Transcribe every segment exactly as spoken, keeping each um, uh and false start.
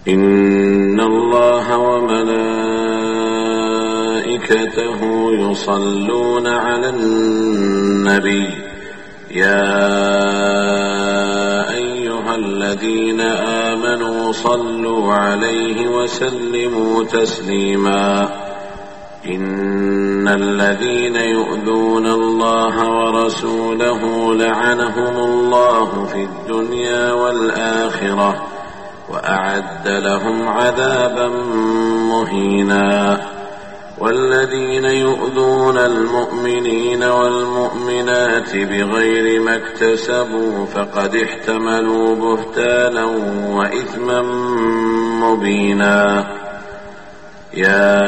إن الله وملائكته يصلون على النبي يا أيها الذين آمنوا صلوا عليه وسلموا تسليما إن الذين يؤذون الله ورسوله لعنهم الله في الدنيا والآخرة وأعد لهم عذابا مهينا والذين يؤذون المؤمنين والمؤمنات بغير ما اكتسبوا فقد احتملوا بهتانا وإثما مبينا يا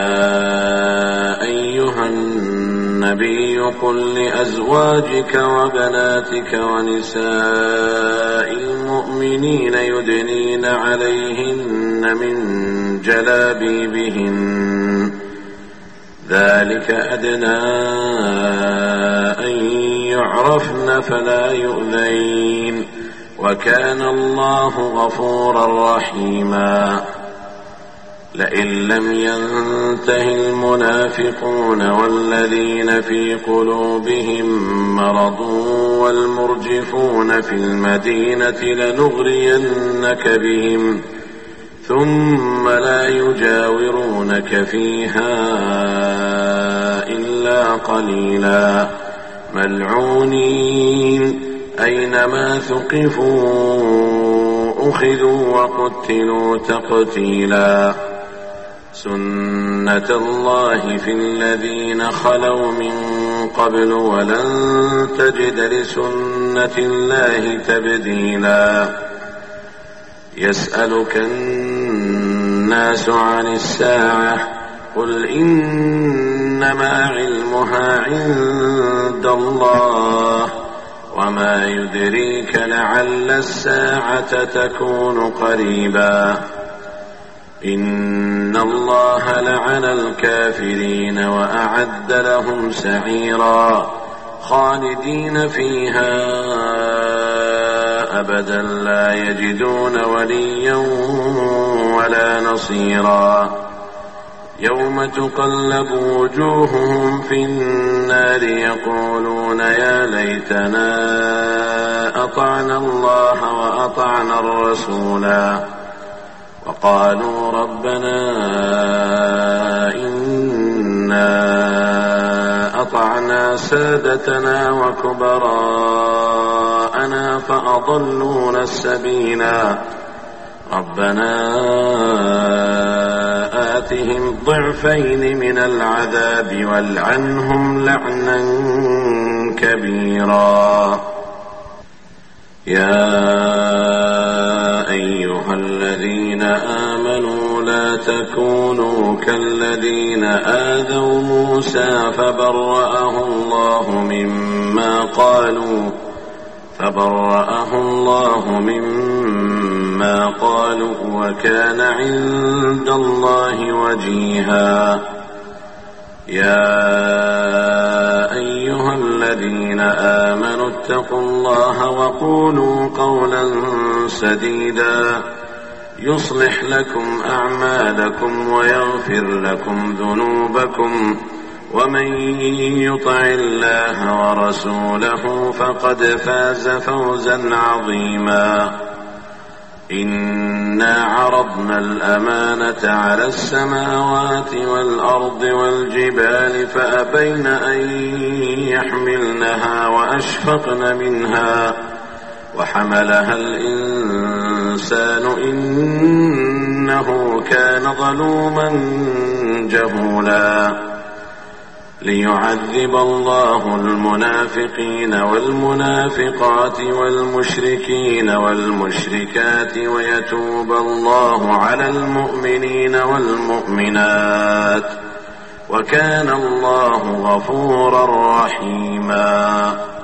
أيها النبي قل لأزواجك وبناتك ونساء المؤمنين يدنين عليهن من جلابيبهن ذلك أدنى أن يعرفن فلا يؤذين وكان الله غفورا رحيما لئن لم ينته المنافقون والذين في قلوبهم مرض والمرجفون في المدينة لنغرينك بهم ثم لا يجاورونك فيها إلا قليلا ملعونين أينما ثقفوا أخذوا وقتلوا تقتيلا سنة الله في الذين خلوا من قبل ولن تجد لسنة الله تبديلا يسألك الناس عن الساعة قل إنما علمها عند الله وما يدريك لعل الساعة تكون قريبا إن الله لعن الكافرين وأعد لهم سعيرا خالدين فيها أبدا لا يجدون وليا ولا نصيرا يوم تقلب وجوههم في النار يقولون يا ليتنا أطعنا الله وأطعنا الرسولا وقالوا ربنا إنا أطعنا سادتنا وكبراءنا فأضلونا السبيلا ربنا آتهم ضعفين من العذاب والعنهم لعنا كبيرا يا أيها الذين آمنوا لا تكونوا كالذين آذوا موسى فبرأه الله مما قالوا فبرأه الله مما قالوا وكان عند الله وجيها يا أيها الذين آمنوا اتقوا الله وقولوا قولا سديدا يصلح لكم أعمالكم ويغفر لكم ذنوبكم ومن يطع الله ورسوله فقد فاز فوزا عظيما إنا عرضنا الأمانة على السماوات والأرض والجبال فأبين أن يحملنها وأشفقن منها وحملها الإنسان إنه كان ظلوما جهولا ليعذب الله المنافقين والمنافقات والمشركين والمشركات ويتوب الله على المؤمنين والمؤمنات وكان الله غفورا رحيما